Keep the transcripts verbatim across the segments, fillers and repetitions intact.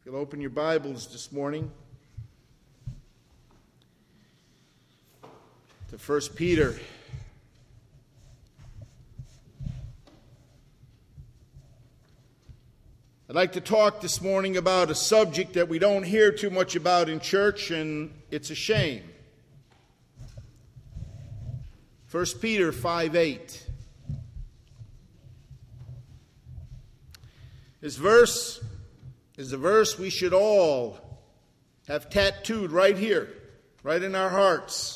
If you'll open your Bibles this morning to First Peter. I'd like to talk this morning about a subject that we don't hear too much about in church, and it's a shame. First Peter five eight. This verse is a verse we should all have tattooed right here, right in our hearts.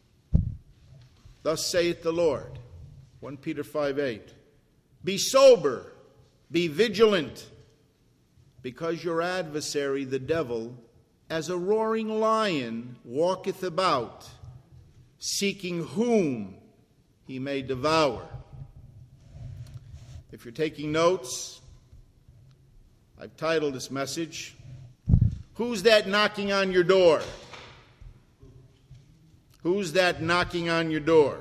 Thus saith the Lord. First Peter five eight. Be sober, be vigilant, because your adversary, the devil, as a roaring lion, walketh about, seeking whom he may devour. If you're taking notes, I've titled this message, Who's That Knocking on Your Door? Who's that knocking on your door?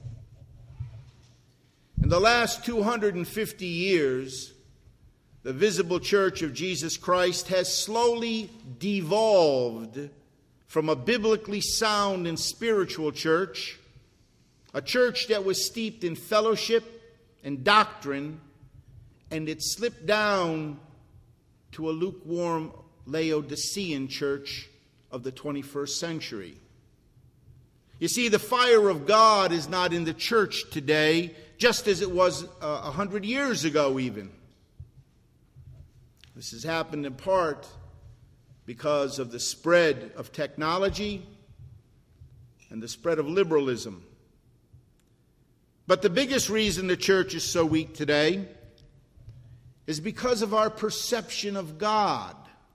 In the last two hundred fifty years, the visible church of Jesus Christ has slowly devolved from a biblically sound and spiritual church, a church that was steeped in fellowship and doctrine, and it slipped down to a lukewarm Laodicean church of the twenty-first century. You see, the fire of God is not in the church today, just as it was a uh, hundred years ago even. This has happened in part because of the spread of technology and the spread of liberalism. But the biggest reason the church is so weak today is because of our perception of God.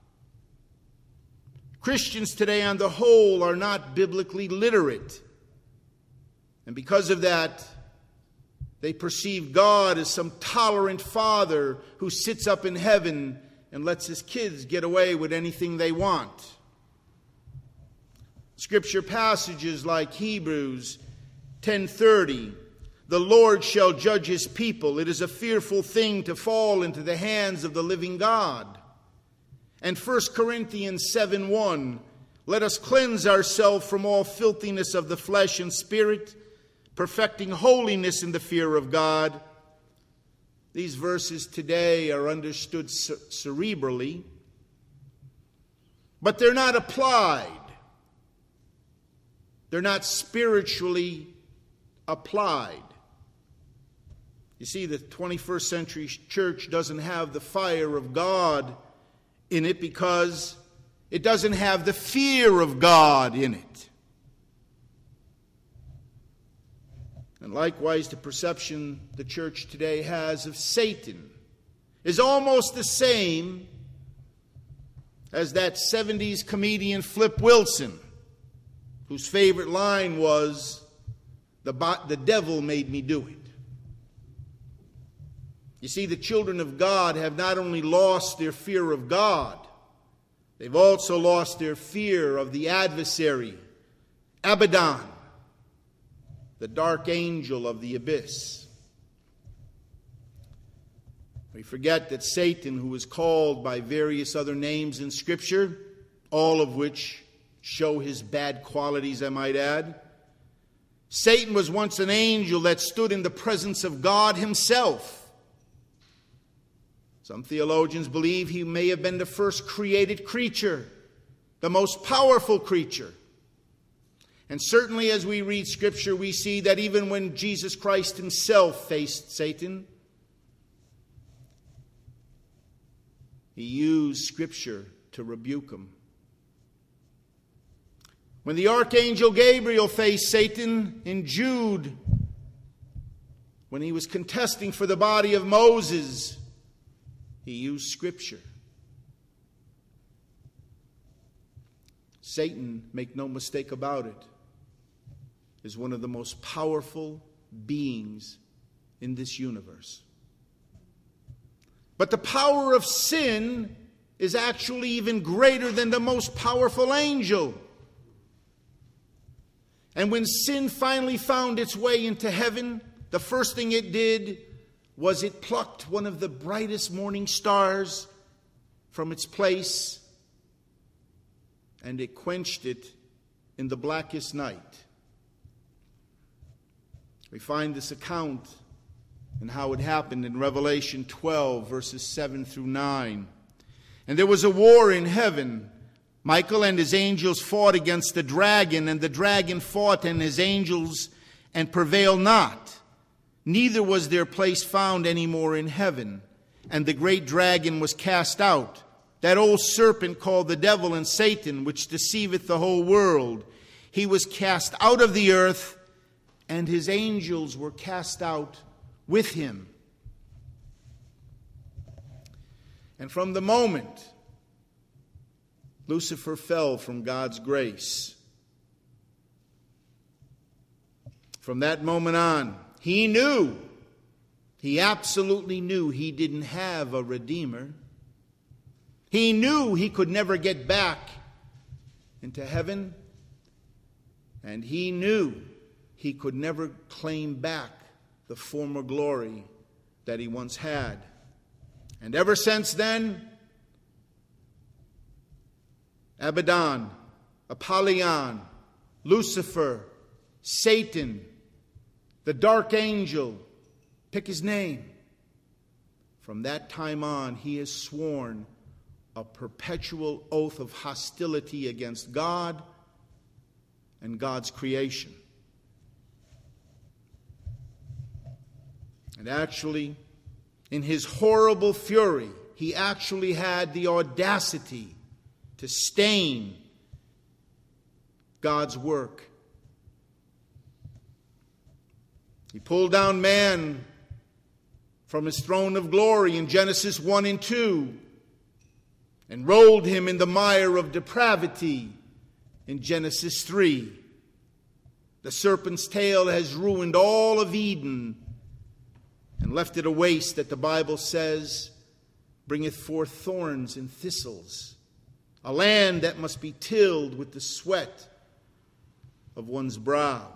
Christians today on the whole are not biblically literate. And because of that, they perceive God as some tolerant father who sits up in heaven and lets his kids get away with anything they want. Scripture passages like Hebrews ten thirty, the Lord shall judge his people. It is a fearful thing to fall into the hands of the living God. And First Corinthians seven one, let us cleanse ourselves from all filthiness of the flesh and spirit, perfecting holiness in the fear of God. These verses today are understood cerebrally, but they're not applied. They're not spiritually applied. You see, the twenty-first century church doesn't have the fire of God in it because it doesn't have the fear of God in it. And likewise, the perception the church today has of Satan is almost the same as that seventies comedian Flip Wilson, whose favorite line was, the, the devil made me do it. You see, the children of God have not only lost their fear of God, they've also lost their fear of the adversary, Abaddon, the dark angel of the abyss. We forget that Satan, who is called by various other names in Scripture, all of which show his bad qualities, I might add, Satan was once an angel that stood in the presence of God himself. Some theologians believe he may have been the first created creature, the most powerful creature. And certainly as we read Scripture, we see that even when Jesus Christ himself faced Satan, he used Scripture to rebuke him. When the archangel Gabriel faced Satan in Jude, when he was contesting for the body of Moses, he used Scripture. Satan, make no mistake about it, is one of the most powerful beings in this universe. But the power of sin is actually even greater than the most powerful angel. And when sin finally found its way into heaven, the first thing it did was it plucked one of the brightest morning stars from its place, and it quenched it in the blackest night. We find this account and how it happened in Revelation twelve, verses seven through nine. And there was a war in heaven. Michael and his angels fought against the dragon, and the dragon fought and his angels and prevailed not. Neither was their place found any more in heaven. And the great dragon was cast out, that old serpent called the devil and Satan, which deceiveth the whole world. He was cast out of the earth, and his angels were cast out with him. And from the moment Lucifer fell from God's grace, from that moment on, he knew, he absolutely knew he didn't have a redeemer. He knew he could never get back into heaven, and he knew he could never claim back the former glory that he once had. And ever since then, Abaddon, Apollyon, Lucifer, Satan, the dark angel, pick his name. From that time on, he has sworn a perpetual oath of hostility against God and God's creation. And actually, in his horrible fury, he actually had the audacity to stain God's work. He pulled down man from his throne of glory in Genesis one and two and rolled him in the mire of depravity in Genesis three. The serpent's tail has ruined all of Eden and left it a waste that the Bible says bringeth forth thorns and thistles, a land that must be tilled with the sweat of one's brow.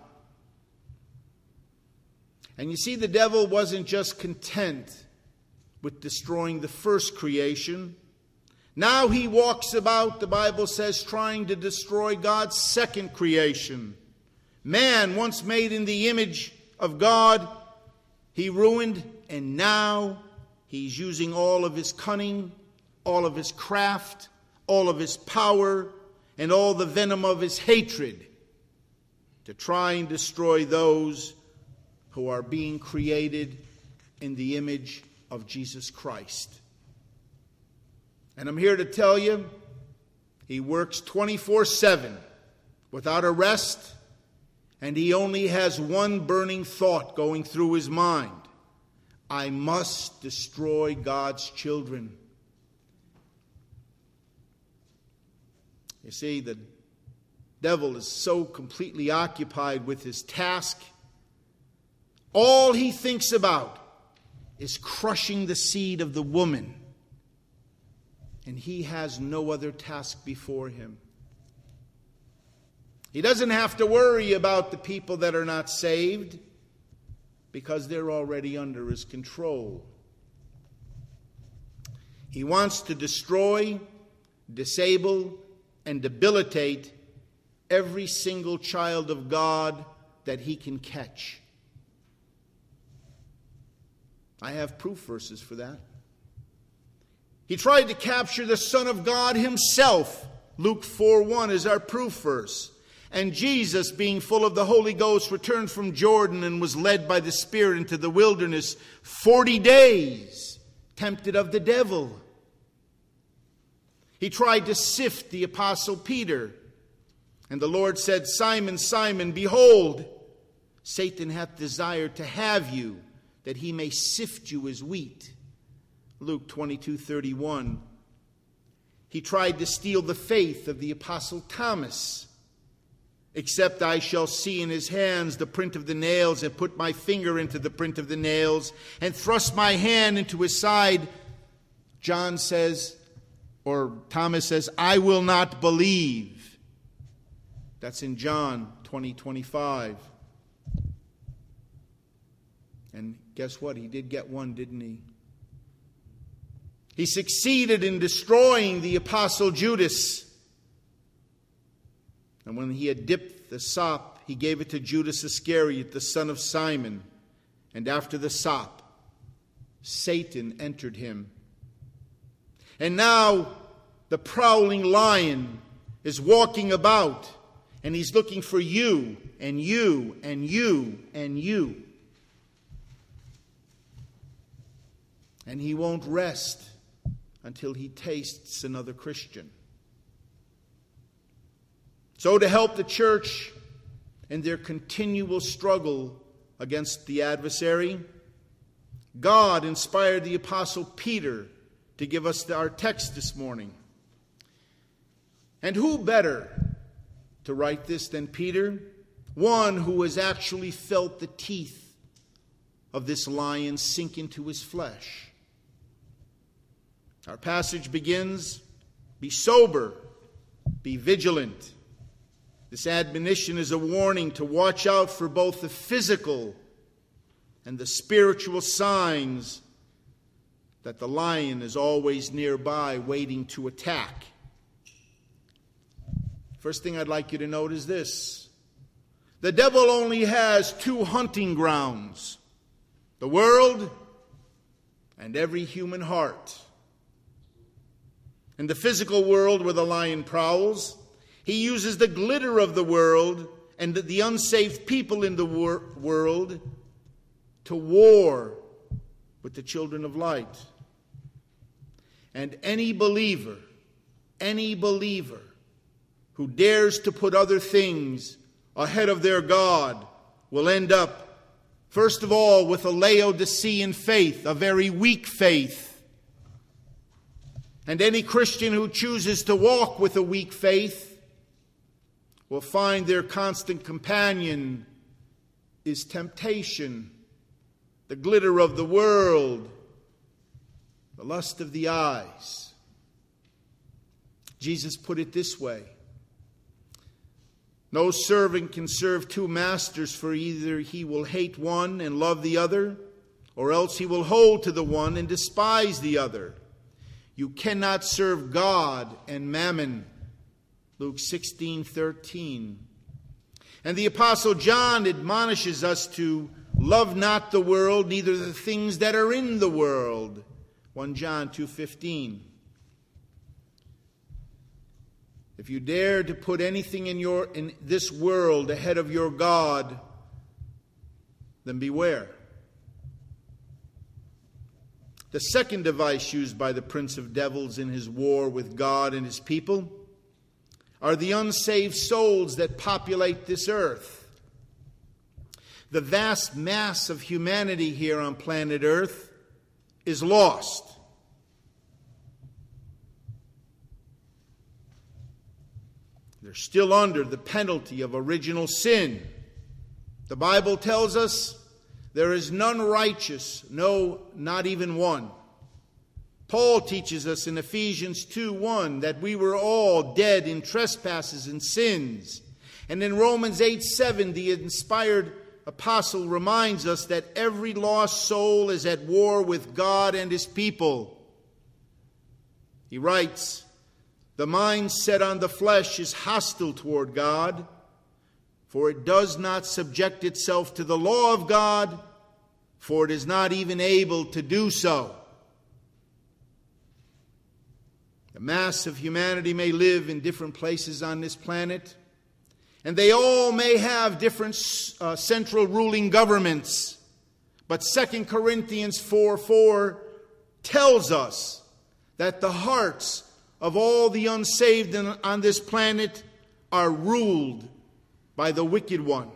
And you see, the devil wasn't just content with destroying the first creation. Now he walks about, the Bible says, trying to destroy God's second creation. Man, once made in the image of God, he ruined, and now he's using all of his cunning, all of his craft, all of his power, and all the venom of his hatred to try and destroy those who are being created in the image of Jesus Christ. And I'm here to tell you, he works twenty-four seven without a rest, and he only has one burning thought going through his mind. I must destroy God's children. You see, the devil is so completely occupied with his task. All he thinks about is crushing the seed of the woman. And he has no other task before him. He doesn't have to worry about the people that are not saved because they're already under his control. He wants to destroy, disable, and debilitate every single child of God that he can catch. I have proof verses for that. He tried to capture the Son of God himself. Luke four one is our proof verse. And Jesus, being full of the Holy Ghost, returned from Jordan and was led by the Spirit into the wilderness forty days, tempted of the devil. He tried to sift the apostle Peter. And the Lord said, Simon, Simon, behold, Satan hath desired to have you, that he may sift you as wheat. Luke twenty-two thirty-one. He tried to steal the faith of the apostle Thomas. Except I shall see in his hands the print of the nails, and put my finger into the print of the nails, and thrust my hand into his side, John says, or Thomas says, I will not believe. That's in John twenty twenty-five. And guess what? He did get one, didn't he? He succeeded in destroying the apostle Judas. And when he had dipped the sop, he gave it to Judas Iscariot, the son of Simon. And after the sop, Satan entered him. And now the prowling lion is walking about, and he's looking for you, and you, and you, and you. And he won't rest until he tastes another Christian. So to help the church in their continual struggle against the adversary, God inspired the apostle Peter to give us our text this morning. And who better to write this than Peter? One who has actually felt the teeth of this lion sink into his flesh. Our passage begins, "Be sober, be vigilant." This admonition is a warning to watch out for both the physical and the spiritual signs that the lion is always nearby waiting to attack. First thing I'd like you to note is this. The devil only has two hunting grounds: the world and every human heart. In the physical world where the lion prowls, he uses the glitter of the world and the unsaved people in the wor- world to war with the children of light. And any believer, any believer who dares to put other things ahead of their God will end up, first of all, with a Laodicean faith, a very weak faith. And any Christian who chooses to walk with a weak faith will find their constant companion is temptation, the glitter of the world, the lust of the eyes. Jesus put it this way: no servant can serve two masters, for either he will hate one and love the other, or else he will hold to the one and despise the other. You cannot serve God and mammon. Luke sixteen thirteen. And the Apostle John admonishes us to love not the world, neither the things that are in the world. First John two fifteen. If you dare to put anything in your in this world ahead of your God, then beware. The second device used by the prince of devils in his war with God and his people are the unsaved souls that populate this earth. The vast mass of humanity here on planet Earth is lost. They're still under the penalty of original sin. The Bible tells us there is none righteous, no, not even one. Paul teaches us in Ephesians two one that we were all dead in trespasses and sins. And in Romans eight seven, the inspired apostle reminds us that every lost soul is at war with God and his people. He writes, "The mind set on the flesh is hostile toward God, for it does not subject itself to the law of God, for it is not even able to do so." The mass of humanity may live in different places on this planet, and they all may have different uh, central ruling governments. But Second Corinthians four four tells us that the hearts of all the unsaved on this planet are ruled by the wicked one.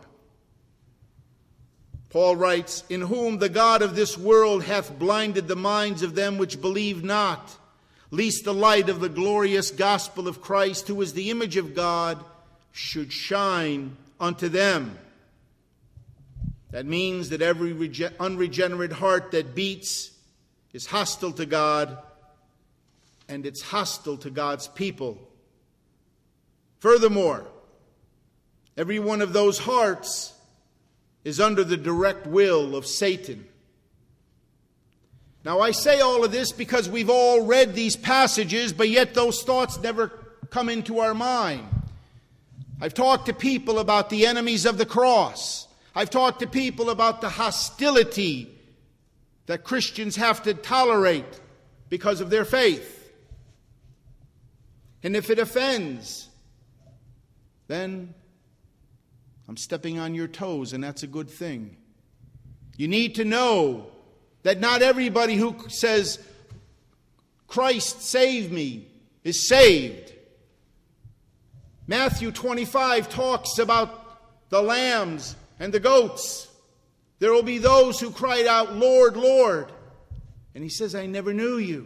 Paul writes, "In whom the God of this world hath blinded the minds of them which believe not, lest the light of the glorious gospel of Christ, who is the image of God, should shine unto them." That means that every rege- unregenerate heart that beats is hostile to God, and it's hostile to God's people. Furthermore, every one of those hearts is under the direct will of Satan. Now, I say all of this because we've all read these passages, but yet those thoughts never come into our mind. I've talked to people about the enemies of the cross. I've talked to people about the hostility that Christians have to tolerate because of their faith. And if it offends, then I'm stepping on your toes, and that's a good thing. You need to know that not everybody who says, Christ save me, is saved. Matthew twenty-five talks about the lambs and the goats. There will be those who cried out, Lord, Lord. And he says, I never knew you.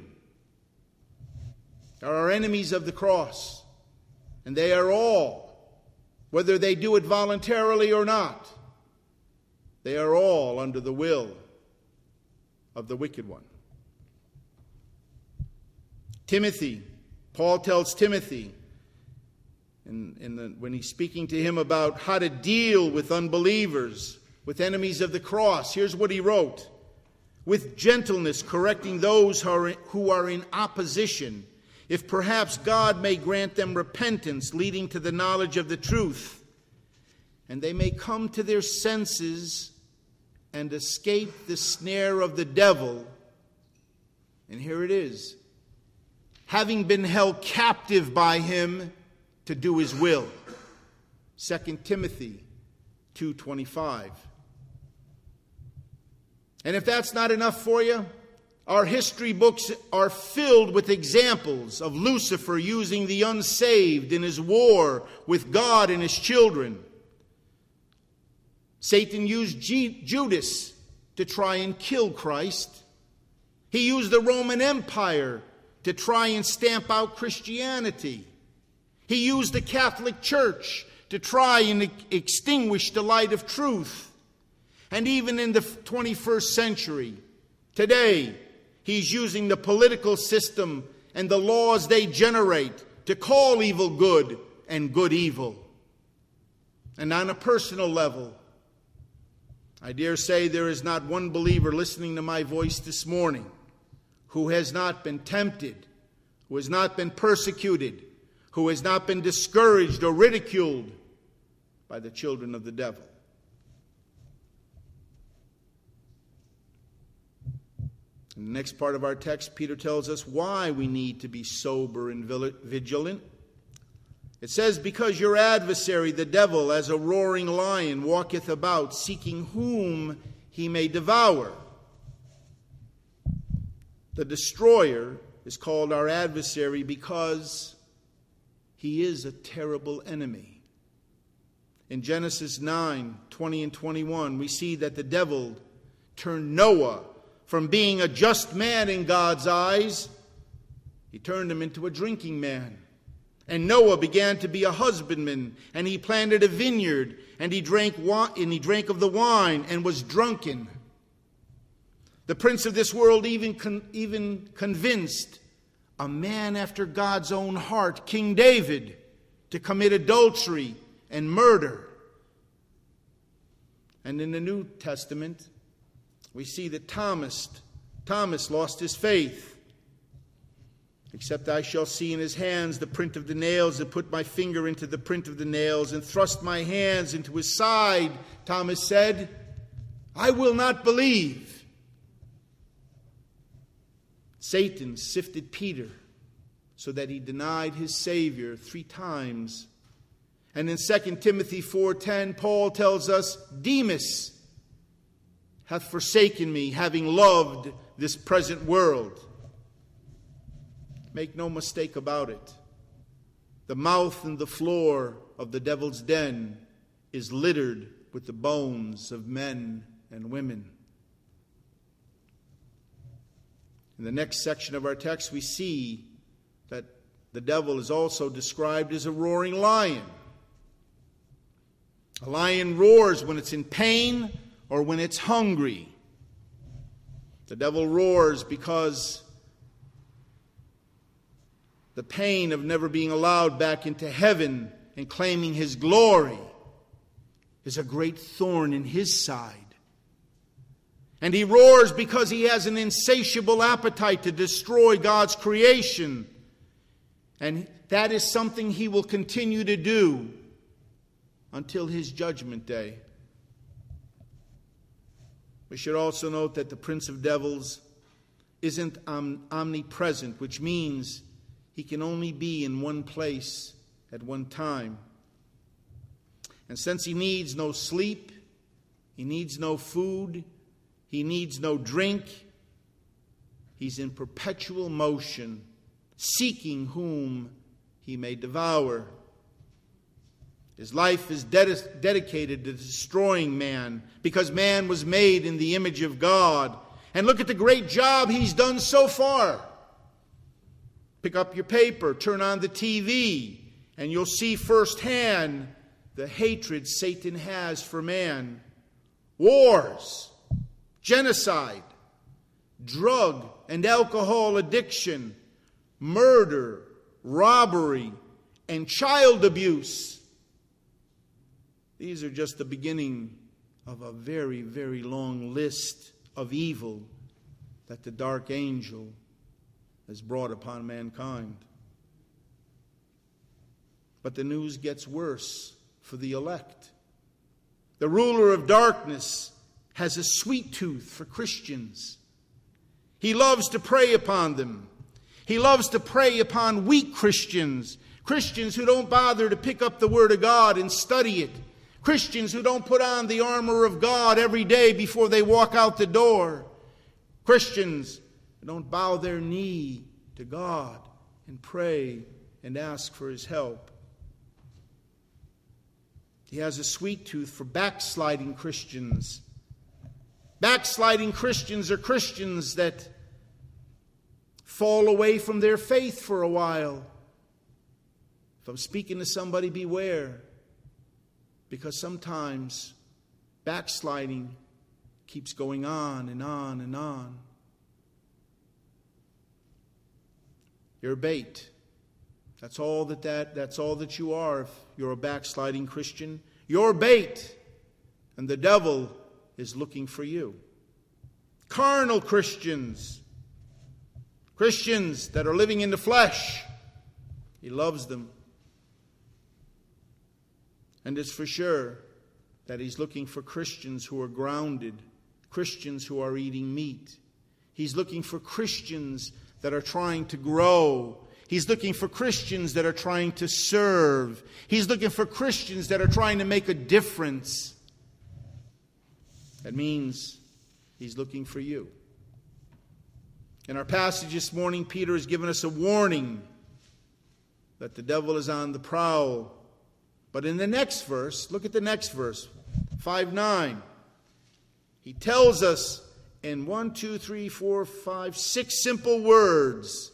There are enemies of the cross. And they are all, whether they do it voluntarily or not, they are all under the will of the wicked one. Timothy, Paul tells Timothy, in, in the, when he's speaking to him about how to deal with unbelievers, with enemies of the cross, here's what he wrote. With gentleness correcting those who are, who are in opposition, if perhaps God may grant them repentance leading to the knowledge of the truth, and they may come to their senses and escape the snare of the devil. And here it is. Having been held captive by him to do his will. Second Timothy two twenty-five. And if that's not enough for you, our history books are filled with examples of Lucifer using the unsaved in his war with God and his children. Satan used G- Judas to try and kill Christ. He used the Roman Empire to try and stamp out Christianity. He used the Catholic Church to try and e- extinguish the light of truth. And even in the twenty-first century, today, he's using the political system and the laws they generate to call evil good and good evil. And on a personal level, I dare say there is not one believer listening to my voice this morning who has not been tempted, who has not been persecuted, who has not been discouraged or ridiculed by the children of the devil. In the next part of our text, Peter tells us why we need to be sober and vigilant. It says, because your adversary, the devil, as a roaring lion, walketh about, seeking whom he may devour. The destroyer is called our adversary because he is a terrible enemy. In Genesis nine, twenty and twenty-one, we see that the devil turned Noah from being a just man in God's eyes. He turned him into a drinking man. And Noah began to be a husbandman, and he planted a vineyard, and he drank wa- and he drank of the wine and was drunken. The prince of this world even con- even convinced a man after God's own heart, King David, to commit adultery and murder. And in the New Testament, we see that Thomas, Thomas lost his faith. Except I shall see in his hands the print of the nails, and put my finger into the print of the nails, and thrust my hands into his side, Thomas said, I will not believe. Satan sifted Peter so that he denied his Savior three times. And in Second Timothy four ten, Paul tells us, Demas hath forsaken me, having loved this present world. Make no mistake about it. The mouth and the floor of the devil's den is littered with the bones of men and women. In the next section of our text, we see that the devil is also described as a roaring lion. A lion roars when it's in pain or when it's hungry. The devil roars because the pain of never being allowed back into heaven and claiming his glory is a great thorn in his side. And he roars because he has an insatiable appetite to destroy God's creation. And that is something he will continue to do until his judgment day. We should also note that the prince of devils isn't om- omnipresent, which means he can only be in one place at one time. And since he needs no sleep, he needs no food, he needs no drink, he's in perpetual motion, seeking whom he may devour. His life is ded- dedicated to destroying man, because man was made in the image of God. And look at the great job he's done so far. Pick up your paper, turn on the T V, and you'll see firsthand the hatred Satan has for man. Wars, genocide, drug and alcohol addiction, murder, robbery, and child abuse. These are just the beginning of a very, very long list of evil that the dark angel has brought upon mankind. But the news gets worse for the elect. The ruler of darkness has a sweet tooth for Christians. He loves to prey upon them. He loves to prey upon weak Christians, Christians who don't bother to pick up the Word of God and study it, Christians who don't put on the armor of God every day before they walk out the door, Christians who don't bow their knee to God and pray and ask for His help. He has a sweet tooth for backsliding Christians. Backsliding Christians are Christians that fall away from their faith for a while. If I'm speaking to somebody, beware. Because sometimes backsliding keeps going on and on and on. You're bait. That's all that, that that's all that you are if you're a backsliding Christian. You're bait. And the devil is looking for you. Carnal Christians. Christians that are living in the flesh. He loves them. And it's for sure that he's looking for Christians who are grounded. Christians who are eating meat. He's looking for Christians that are trying to grow. He's looking for Christians that are trying to serve. He's looking for Christians that are trying to make a difference. That means he's looking for you. In our passage this morning, Peter has given us a warning that the devil is on the prowl. But in the next verse, look at the next verse, five nine. He tells us in one, two, three, four, five, six simple words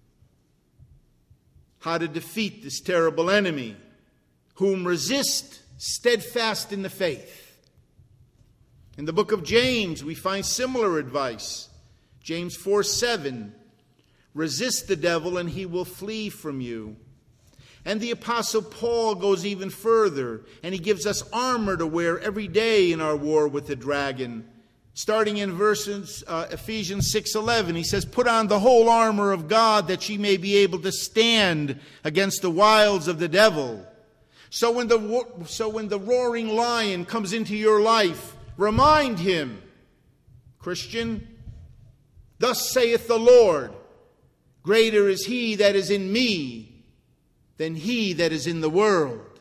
how to defeat this terrible enemy, whom resist steadfast in the faith. In the book of James, we find similar advice. James four seven, resist the devil and he will flee from you. And the Apostle Paul goes even further, and he gives us armor to wear every day in our war with the dragon. Starting in verses uh, Ephesians six eleven, he says, put on the whole armor of God that ye may be able to stand against the wiles of the devil. So when the, so when the roaring lion comes into your life, remind him, Christian, thus saith the Lord, greater is he that is in me than he that is in the world.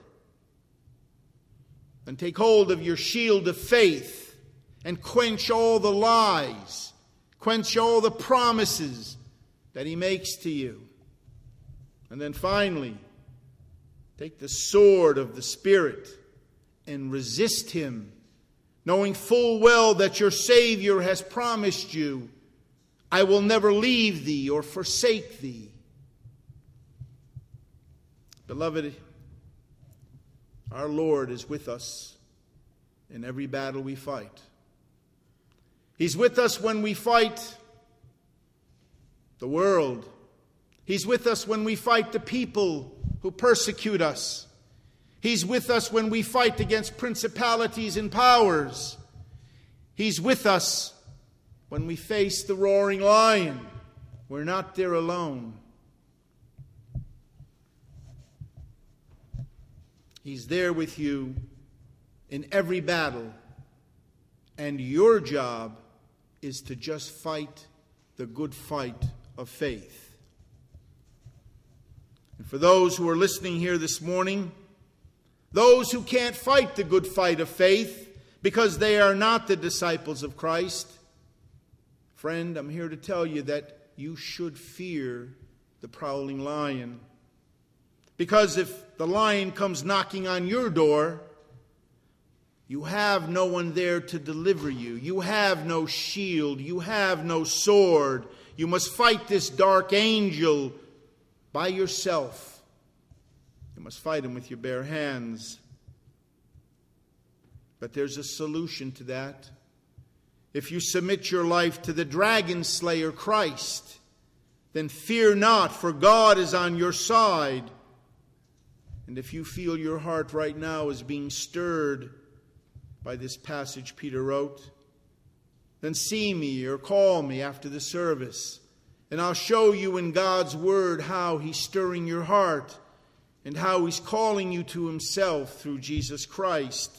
And take hold of your shield of faith and quench all the lies, quench all the promises that he makes to you. And then finally, take the sword of the Spirit and resist him, knowing full well that your Savior has promised you, I will never leave thee or forsake thee. Beloved, our Lord is with us in every battle we fight. He's with us when we fight the world. He's with us when we fight the people who persecute us. He's with us when we fight against principalities and powers. He's with us when we face the roaring lion, we're not there alone. He's there with you in every battle, and your job is to just fight the good fight of faith. And for those who are listening here this morning, those who can't fight the good fight of faith because they are not the disciples of Christ, friend, I'm here to tell you that you should fear the prowling lion. Because if the lion comes knocking on your door, you have no one there to deliver you. You have no shield. You have no sword. You must fight this dark angel by yourself. You must fight him with your bare hands. But there's a solution to that. If you submit your life to the dragon slayer Christ, then fear not, for God is on your side. And if you feel your heart right now is being stirred by this passage Peter wrote, then see me or call me after the service, and I'll show you in God's Word how He's stirring your heart and how He's calling you to Himself through Jesus Christ.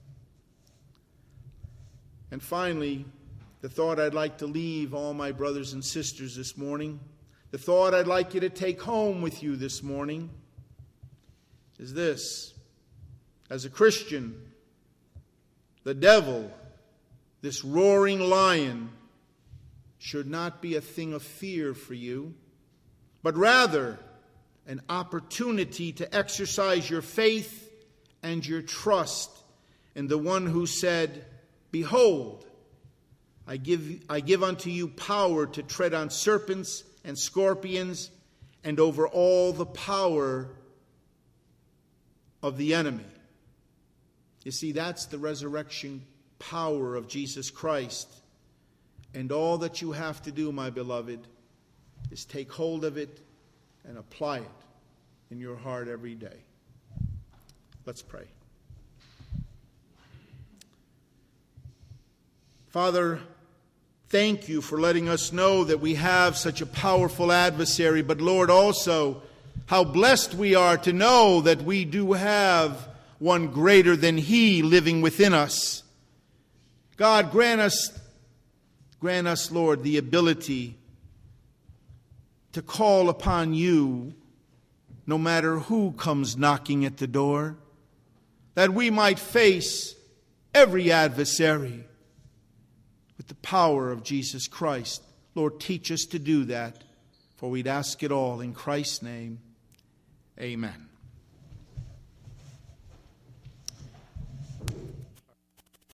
And finally, the thought I'd like to leave all my brothers and sisters this morning, the thought I'd like you to take home with you this morning is this. As a Christian, the devil, this roaring lion, should not be a thing of fear for you, but rather an opportunity to exercise your faith and your trust in the one who said, "Behold, I give, I give unto you power to tread on serpents and scorpions and over all the power of the enemy." You see, that's the resurrection power of Jesus Christ. And all that you have to do, my beloved, is take hold of it and apply it in your heart every day. Let's pray. Father, thank you for letting us know that we have such a powerful adversary, but Lord, also how blessed we are to know that we do have one greater than he living within us. God, grant us, grant us, Lord, the ability to call upon you no matter who comes knocking at the door, that we might face every adversary with the power of Jesus Christ. Lord, teach us to do that, for we'd ask it all in Christ's name. Amen.